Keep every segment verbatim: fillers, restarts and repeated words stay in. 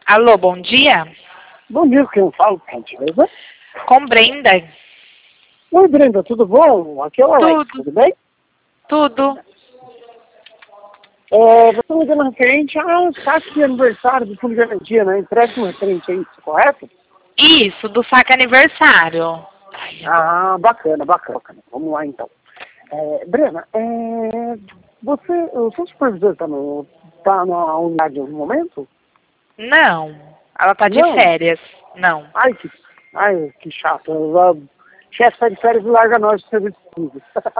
Alô, bom dia? Bom dia, quem eu falo, por gentileza? Com Brenda. Oi, Brenda, tudo bom? Aqui é o Alex, Tudo. tudo bem? Tudo. É, você está ligando referente ao saque de aniversário do Fundo de Garantia, né? Empréstimo referente a isso, correto? Isso, do saque aniversário. Ah, bacana, bacana. Vamos lá, então. É, Brenda, é, você, o seu supervisor está no, tá na unidade no momento? Não, ela tá de Não? férias. Não. Ai, que, ai, que chato. O chefe está de férias e larga nós de serviço público.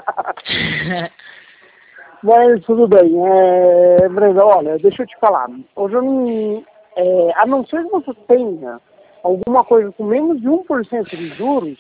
Mas tudo bem. É, Brenda, olha, deixa eu te falar. Hoje eu não... É, a não ser que você tenha alguma coisa com menos de um por cento de juros,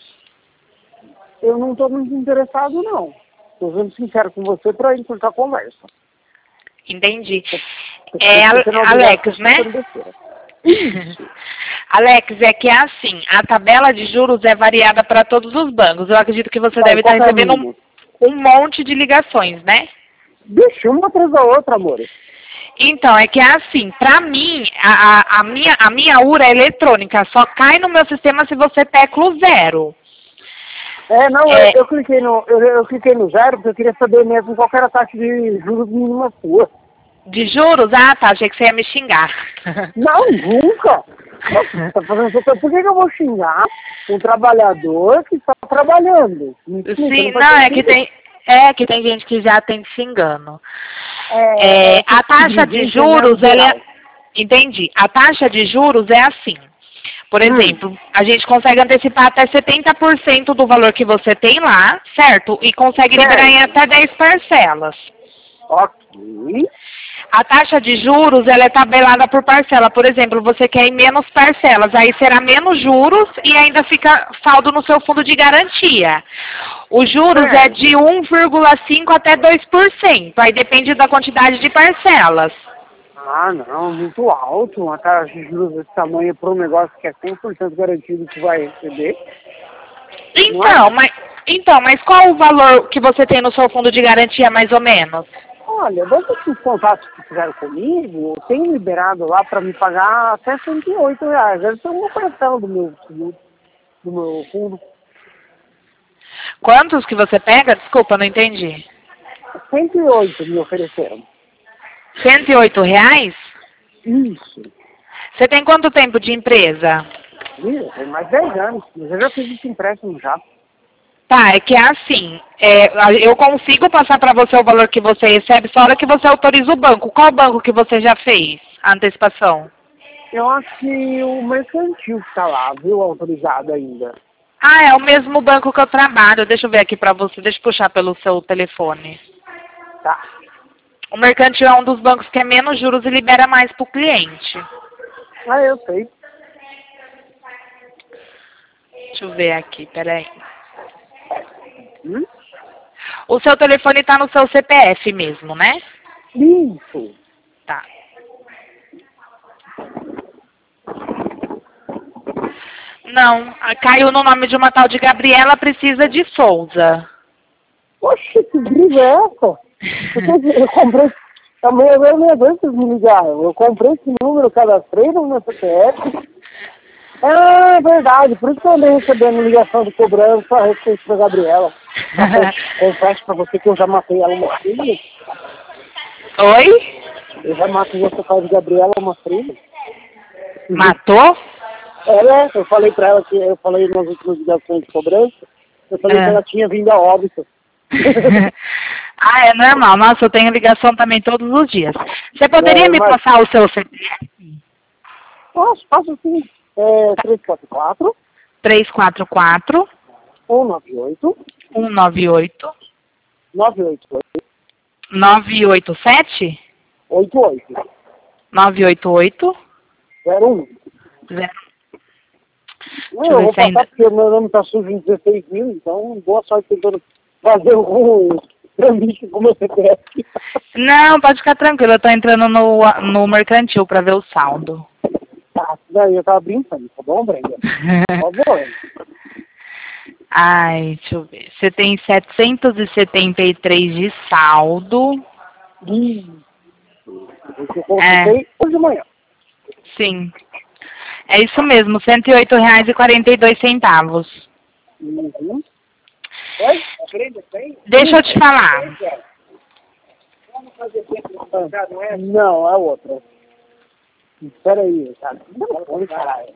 eu não estou muito interessado, não. Estou sendo sincero com você para encurtar a conversa. Entendi. Porque É, você não Alex, obrigação né? de besteira. Alex, é que é assim, a tabela de juros é variada para todos os bancos. Eu acredito que você Vai, deve estar qual que é a recebendo um, minha? um monte de ligações, né? Deixa uma atrás da outra, amor. Então, é que é assim, pra mim, a, a, a minha, a minha U R é eletrônica, só cai no meu sistema se você tecla o zero. É, não, É, eu, eu cliquei no, eu, eu cliquei no zero porque eu queria saber mesmo qual que era a taxa de juros mínima sua. de juros? Ah, tá, achei que você ia me xingar. Não, nunca. Nossa, tá fazendo isso. Por que que eu vou xingar um trabalhador que está trabalhando? Me explica, Sim, faz não, é que sentido. tem, é que tem gente que já tem te xingando. É, É, esse a tipo de taxa de gente é juros, ela neoliberal. é, entendi, a taxa de juros é assim. Por Hum, exemplo, a gente consegue antecipar até setenta por cento do valor que você tem lá, certo? E consegue liberar em certo. até dez parcelas. Ok. A taxa de juros, ela é tabelada por parcela. Por exemplo, você quer em menos parcelas, aí será menos juros e ainda fica saldo no seu fundo de garantia. Os juros é Certo. de um vírgula cinco por cento até dois por cento, aí depende da quantidade de parcelas. Ah, não, muito alto. Uma taxa de juros desse tamanho para um negócio que é cem por cento garantido que vai receber. Não é? Então, mas, então, mas qual o valor que você tem no seu fundo de garantia, mais ou menos? Olha, desses contatos que fizeram comigo, eu tenho liberado lá para me pagar até cento e oito reais. Deve ser uma parcela do meu, do, do meu fundo. Quantos que você pega? Desculpa, não entendi. cento e oito me ofereceram. cento e oito reais? Isso. Você tem quanto tempo de empresa? Viu? Tem mais dez anos. Mas eu já fiz esse empréstimo já. Tá, é que é assim, é, eu consigo passar para você o valor que você recebe só na hora que você autoriza o banco. Qual banco que você já fez a antecipação? Eu acho que o mercantil que está lá, viu, autorizado ainda. Ah, é o mesmo banco que eu trabalho. Deixa eu ver aqui para você, deixa eu puxar pelo seu telefone. Tá. O mercantil é um dos bancos que é menos juros e libera mais para o cliente. Ah, eu sei. Deixa eu ver aqui, peraí. Hum? O seu telefone está no seu C P F mesmo, né? Isso. Tá. Não, caiu no nome de uma tal de Gabriela Precisa de Souza. Poxa, que briga é essa? Eu, eu comprei... Amanhã agora não é dois vocês me ligaram. Eu comprei esse número, cadastrei no meu C P F. Ah, é verdade. Por isso que eu andei recebendo ligação de cobrança a respeito da Gabriela. Confesso pra você que eu já matei ela uma trilha. Oi? Eu já matei essa tal de Gabriela uma trilha. Matou? Ela, eu falei pra ela que eu falei nas últimas ligações de cobrança, eu falei É. que ela tinha vindo a óbito. Ah, é normal. Nossa, eu tenho ligação também todos os dias. Você poderia É, me mas, passar o seu C P F? posso, faço assim. É três quatro quatro, três quatro quatro, um nove oito, um nove oito, nove oito oito, nove oito sete, oito oito, nove oito oito, zero um. zero. Não, Deixa eu eu ver vou se passar ainda... porque o meu nome tá sujo em dezesseis mil, então boa sorte tentando fazer um trambique com o meu C P F. Não, pode ficar tranquilo. Eu tô entrando no, no mercantil para ver o saldo. Tá, daí eu tava brincando, tá bom, Brenda? Por favor. Ai, deixa eu ver. Você tem setecentos e setenta e três de saldo. Isso. Eu É, consultei hoje de manhã. sim. É isso mesmo, cento e oito reais e quarenta e dois centavos. Uhum. Oi? Deixa eu te falar. Ah, não, é outra. Espera aí, cara. Não, caralho.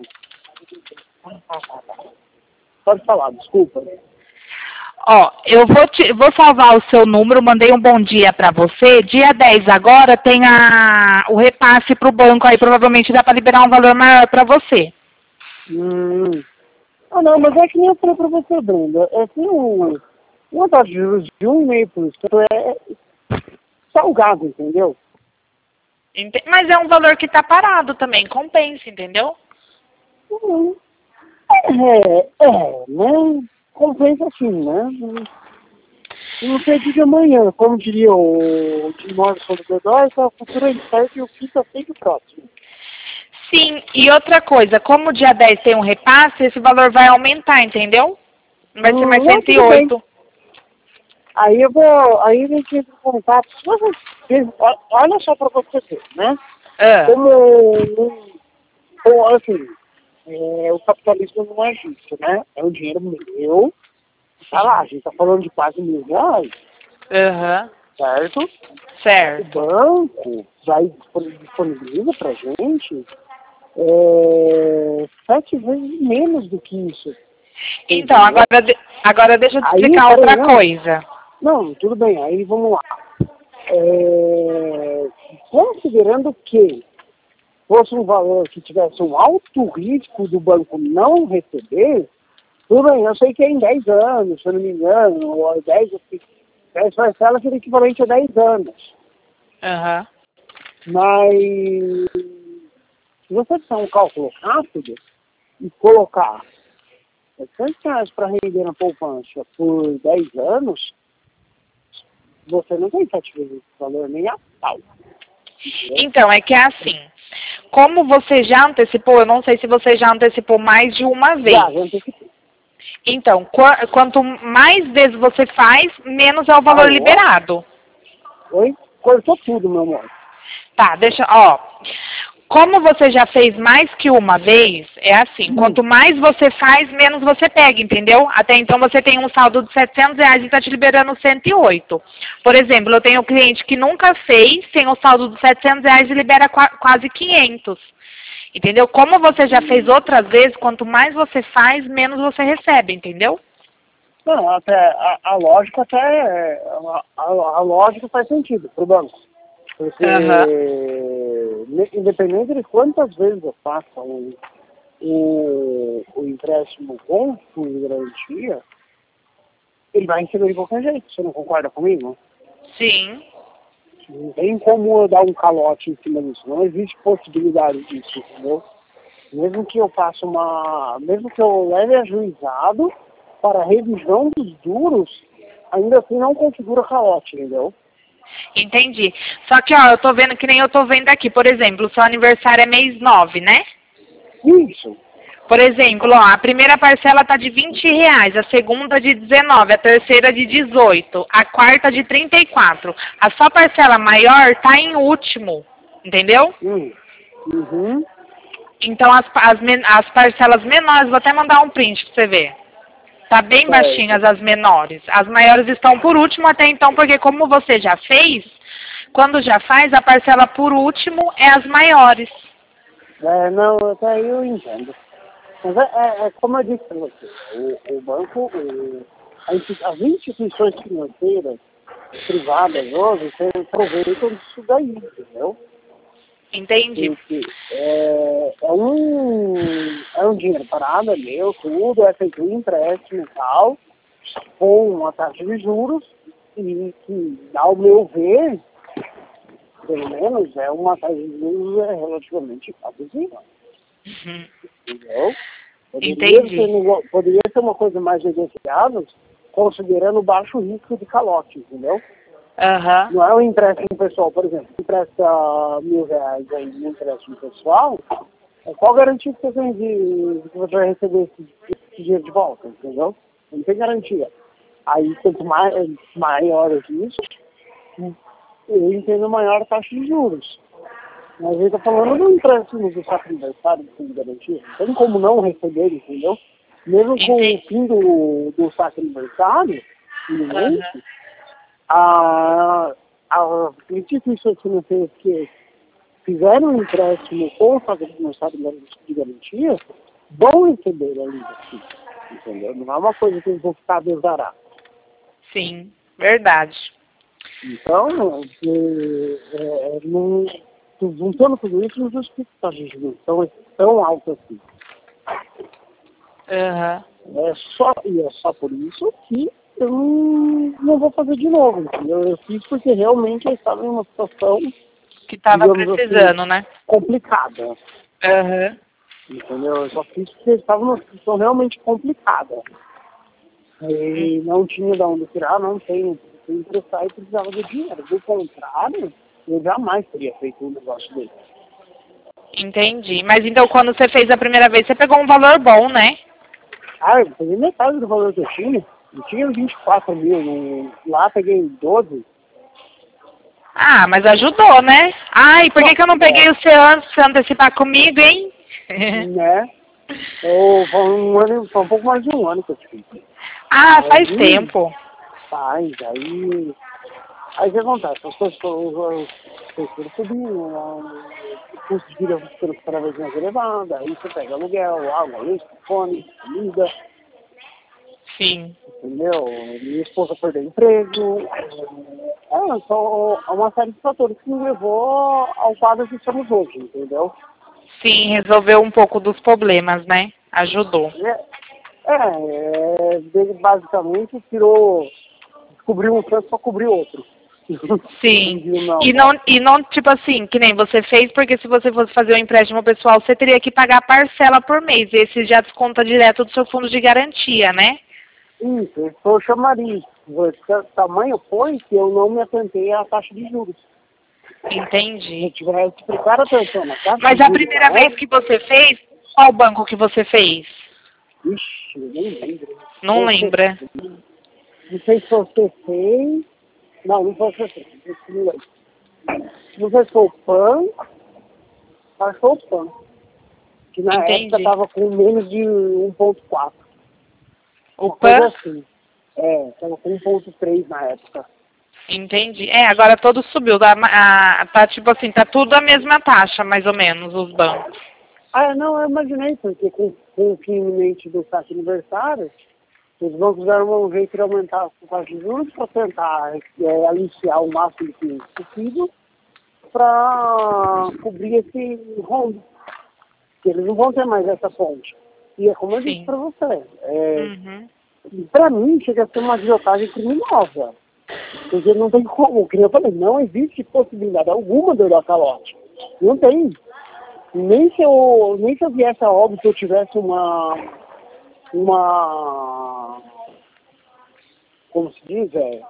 Pode falar, desculpa. Ó, eu vou, te, vou salvar o seu número, mandei um bom dia pra você. Dia dez agora tem a, o repasse pro banco aí, provavelmente dá pra liberar um valor maior pra você. Hum. Ah, não, mas é que nem eu falei pra você, Brenda. É que o, uma taxa de juros de um vírgula cinco por cento é salgado, entendeu? Ente- Mas é um valor que tá parado também, compensa, entendeu? Hum. É, é, né? Compensa assim, né? Não sei de amanhã, como diria o de Morrison do Godoy, a cultura incerta e o fica sempre próximo. Sim, e outra coisa, como o dia dez tem um repasse, esse valor vai aumentar, entendeu? Não vai ser mais Hum, não, cento e tudo bem. oito. Aí eu vou, aí a gente entra em contato. Você- ó- Olha só pra você ver, né? Ah, Como, como assim, é, o capitalismo não é justo, né? É um dinheiro meu, tá lá, a gente tá falando de quase mil reais, aham, certo? O certo. banco vai disponibiliza pra gente é, sete vezes menos do que isso. Então, Entendeu? agora, de- agora deixa eu te Aí, explicar peraí, outra não. coisa. Não, tudo bem, aí vamos lá. É, considerando que fosse um valor que tivesse um alto risco do banco não receber, tudo bem, eu sei que é em dez anos, se eu não me engano, ou dez, dez parcelas seria equivalente a dez anos. Aham. Mas se você fizer um cálculo rápido e colocar setecentos reais para render na poupança por dez anos, você não tem sete vezes esse valor nem a pau. Então, é que é assim. Como você já antecipou, eu não sei se você já antecipou mais de uma vez. Já, já antecipei. Então, qua- quanto mais vezes você faz, menos é o valor Alô? liberado. Oi? Cortou tudo, meu amor. Tá, deixa, ó. Como você já fez mais que uma vez, é assim, Hum. quanto mais você faz, menos você pega, entendeu? Até então você tem um saldo de setecentos reais e está te liberando cento e oito. Por exemplo, eu tenho um cliente que nunca fez, tem o saldo de setecentos reais e libera qua- quase quinhentos. Entendeu? Como você já fez outras vezes, quanto mais você faz, menos você recebe, entendeu? Não, até a, a lógica até a, a, a lógica faz sentido pro banco. Porque Aham. ne- independente de quantas vezes eu faça o, o, o empréstimo com fundo de garantia, ele vai receber de qualquer jeito. Você não concorda comigo? Sim. Não tem como eu dar um calote em cima disso. Não existe possibilidade disso, entendeu? Mesmo que eu faça uma... Mesmo que eu leve a juizado para a revisão dos juros, ainda assim não configura calote, entendeu? Entendi. Só que, ó, eu tô vendo que nem eu tô vendo aqui. Por exemplo, o seu aniversário é mês nove, né? Isso. Por exemplo, ó, a primeira parcela tá de vinte reais, a segunda de dezenove, a terceira de dezoito, a quarta de trinta e quatro. A sua parcela maior tá em último, entendeu? Hum. Uhum. Então as, as, men- as parcelas menores, vou até mandar um print pra você ver. Tá bem Certo. baixinhas as menores. As maiores estão por último até então, porque como você já fez, quando já faz, a parcela por último é as maiores. É, não, até aí eu entendo. Mas é, é, é como eu disse para você, o, o banco, o, a insti- as instituições financeiras privadas hoje se aproveitam disso daí, entendeu? Entendi. Porque é, é, um, é um dinheiro parado, é meu, tudo, é feito um empréstimo e tal, com uma taxa de juros, e que, ao meu ver, pelo menos, é uma taxa de juros é, relativamente abusiva. Uhum. Entendeu? Poderia Entendi. ser, nego- poderia ser uma coisa mais negociável, considerando o baixo risco de calote, entendeu? Aham. Não é um empréstimo pessoal, por exemplo, você empresta mil reais aí no empréstimo pessoal, é qual garantia que você tem de, de que você vai receber esse, esse dinheiro de volta, entendeu? Não tem garantia. Aí, quanto mais, maior isso, eu entendo maior taxa de juros. Mas ele tá falando do empréstimo do saco aniversário do fundo de garantia. Não tem como não receber, entendeu? Mesmo com o fim do, do saco aniversário, iminente, uhum. a, a instituições financeiras que fizeram um empréstimo com o saco aniversário de garantia vão receber ainda assim, entendeu? Não é uma coisa que eles vão ficar desarados. Sim, verdade. Então, é, é, não, juntando tudo isso, não justifica que a gente não tão, tão alto assim. Uhum. É só, e é só por isso que eu não, não vou fazer de novo, entendeu? Eu fiz porque realmente eu estava em uma situação que estava precisando, assim, né? Complicada. Uhum. Entendeu? Eu só fiz porque eu estava numa situação realmente complicada. E não tinha de onde tirar, não tenho que emprestar e precisava do dinheiro. Do contrário, eu jamais teria feito um negócio desse. Entendi. Mas então quando você fez a primeira vez, você pegou um valor bom, né? Ah, eu peguei metade do valor que eu tinha. Eu tinha vinte e quatro mil, no... lá peguei doze. Ah, mas ajudou, né? Ai, por que, que eu não peguei o seu antes pra antecipar comigo, hein? Né? Eu, foi um ano, foi um pouco mais de um ano que eu fiz. Ah, faz aí, tempo. Faz, aí... Aí o que acontece? As coisas foram subindo, o custo de vida ficando cada vez mais elevado, aí você pega aluguel, água, luz, fone, comida. Sim. Entendeu? Minha esposa perdeu emprego. É, só uma série de fatores que me levou ao quadro que estamos hoje, entendeu? Sim, resolveu um pouco dos problemas, né? Ajudou. É, é, é basicamente tirou, descobriu um canto para cobrir outro. Sim. E não, e não, tipo assim, que nem você fez, porque se você fosse fazer um empréstimo pessoal, você teria que pagar parcela por mês. Esse já desconta direto do seu fundo de garantia, né? Isso, esse foi o chamariz. O tamanho foi que eu não me atentei à taxa de juros. Entendi. Eu te prestar atenção na taxa Mas de a juros, primeira né? vez que você fez, qual banco que você fez? Ixi, eu nem lembro. Não lembra. Não sei se você fez. Não, não foi você. Não sei se foi o P A N. Acho que foi o P A N. Que na Entendi. época estava com menos de um ponto quatro. O P A N? Assim. É, estava com um ponto três na época. Entendi. É, agora todo subiu. Tá, a, tá tipo assim, tá tudo a mesma taxa, mais ou menos, os bancos. Ah, não, eu imaginei, porque com, com o fim iminente do taxa aniversário, os bancos deram um jeito de aumentar a taxa de juros para tentar é, aliciar o máximo de clientes possível para cobrir esse rombo. Porque eles não vão ter mais essa fonte. E é como eu disse para você. É, uhum. Para mim, chega a ser uma agiotagem criminosa. Porque não tem como. Como eu falei, não existe possibilidade alguma de eu dar calote. Não tem. Nem se eu, nem se eu viesse a óbito, eu tivesse uma, uma, como se diz, é,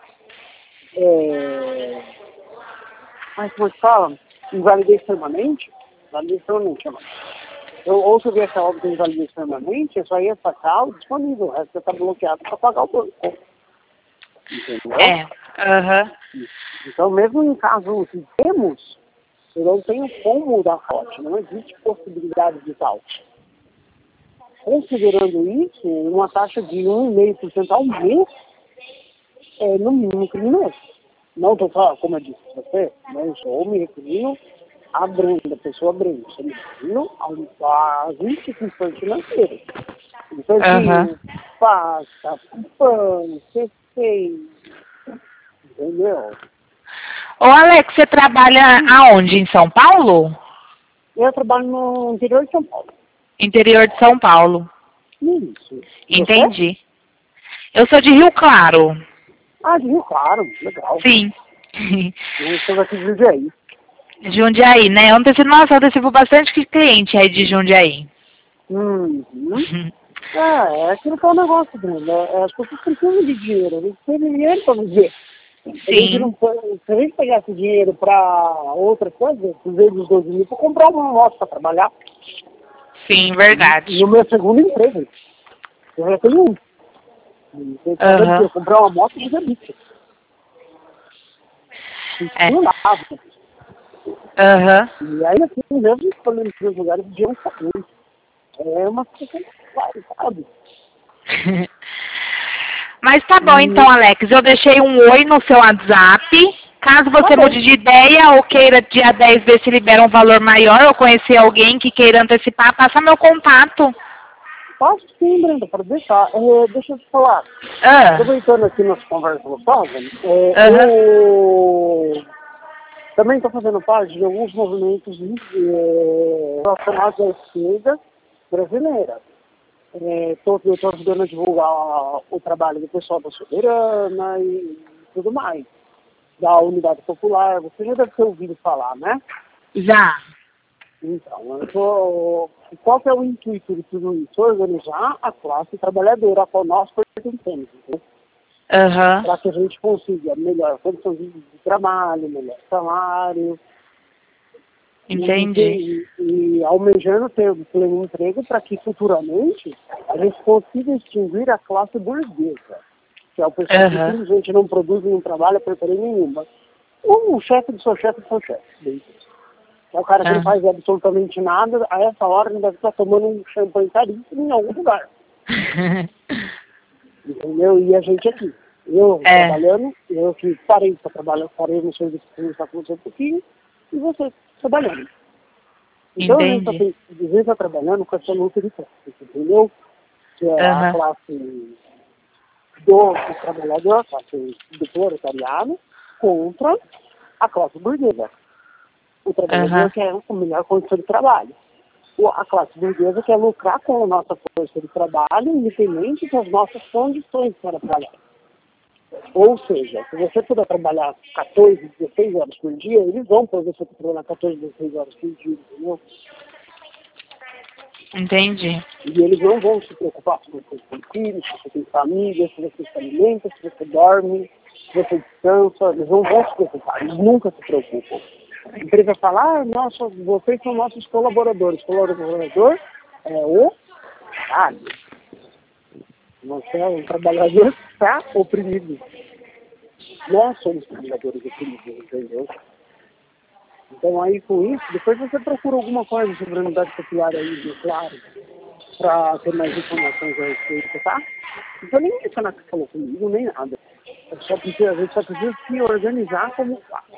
é mas como é que fala? Invalidez permanente? Invalidez permanente, chama. Eu, ou se eu viesse a óbito invalidez permanente, eu só ia sacar o disponível, o resto está bloqueado para pagar o banco. Entendeu? É, aham. Uhum. Então, mesmo em caso que temos, eu não tenho como dar calote, não existe possibilidade de tal. Considerando isso, uma taxa de um vírgula cinco por cento ao mês é no mínimo criminoso. Não estou falando, como eu disse para você, não sou me referindo à Brenda, a pessoa Brenda, estou me referindo às instituições financeiras. Então, Uhum. pasta, pano, C C, entendeu? Ô, Alex, você trabalha aonde? Em São Paulo? Eu trabalho no interior de São Paulo. Interior de São Paulo. Isso. Entendi. Eu sou de Rio Claro. Ah, de Rio Claro, legal. Sim. Eu estou aqui de Jundiaí. Jundiaí, né? Ontem, nossa, eu recebo bastante cliente aí de Jundiaí. Uhum. É, é aquilo que é o negócio, Brenda. É, as pessoas precisam de dinheiro, eles precisam de dinheiro para viver. A gente não, se a gente pegasse dinheiro para outra coisa, em vez dos doze mil, para comprar uma moto para trabalhar. Sim, verdade. E o meu segundo emprego. Eu já tenho um. Uhum. Eu comprar uma moto de delícia. É. Não dá. Aham. E aí, assim, mesmo escolhendo os lugares de um saúde. É uma coisa que sabe? Mas tá bom, então, Alex. Eu deixei um oi no seu WhatsApp. Caso você Tá mude de ideia ou queira dia dez ver se libera um valor maior ou conhecer alguém que queira antecipar, passa meu contato. Posso sim, Brenda, para deixar. É, deixa eu te falar. Ah. Aproveitando aqui nossa conversa gostosa, é, Aham. eu também estou fazendo parte de alguns movimentos é, relacionados à esquerda brasileira. Estou é, ajudando a divulgar o trabalho do pessoal da Soberana e tudo mais. Da Unidade Popular, você já deve ter ouvido falar, né? Já. Então, eu tô... qual que é o intuito de tudo isso? Organizar a classe trabalhadora a qual nós pertencemos, entendeu? Aham. Para que a gente consiga melhor condição de, de trabalho, melhor salário. Entendi. E, e almejando ter o pleno emprego para que futuramente a gente consiga extinguir a classe burguesa, que é o pessoal que Aham. simplesmente não produz e não trabalha porcaria nenhuma. O chefe do seu chefe são chefes. É o cara que não Ah. faz absolutamente nada, a essa hora ele deve estar tomando um champanhe caríssimo em algum lugar. Entendeu? E a gente aqui. Eu É. trabalhando, eu que parei para trabalhar, parei no serviço que está acontecendo um pouquinho, e você trabalhando. Então a gente Entendi. está trabalhando com essa luta de classe, entendeu? Que é a Aham. classe do trabalhador, a classe do proletariado, contra a classe burguesa. O trabalhador Aham. quer uma melhor condição de trabalho. A classe burguesa quer lucrar com a nossa força de trabalho, independente das nossas condições para trabalhar. Ou seja, se você puder trabalhar quatorze, dezesseis horas por dia, eles vão poder você trabalhar quatorze, dezesseis horas por dia, entendeu? Entendi. E eles não vão se preocupar se você tem filhos, se você tem família, se você se alimenta, se você dorme, se você descansa. Eles não vão se preocupar, eles nunca se preocupam. A empresa fala, ah, nossa, vocês são nossos colaboradores. Colaborador é o trabalho. Você é um trabalhador que está oprimido. Nós somos trabalhadores oprimidos, entendeu? Então aí com isso, depois você procura alguma coisa sobre a unidade popular aí, claro, para ter mais informações a respeito, tá? Então nem isso que falou comigo, nem nada. É só porque a gente só precisa se organizar como classe.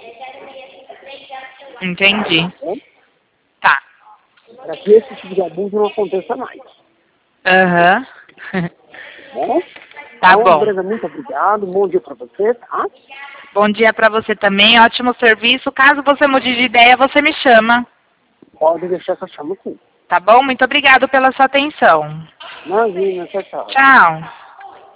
Entendi. Né? Tá. Para que esse tipo de abuso não aconteça mais. Aham. Né? Tá Então, bom. Brenda, muito obrigado. Bom dia para você, tá? Bom dia pra você também. Ótimo serviço. Caso você mude de ideia, você me chama. Pode deixar que eu chamo sim. Tá bom? Muito obrigado pela sua atenção. Imagina, tchau, tchau. Tchau.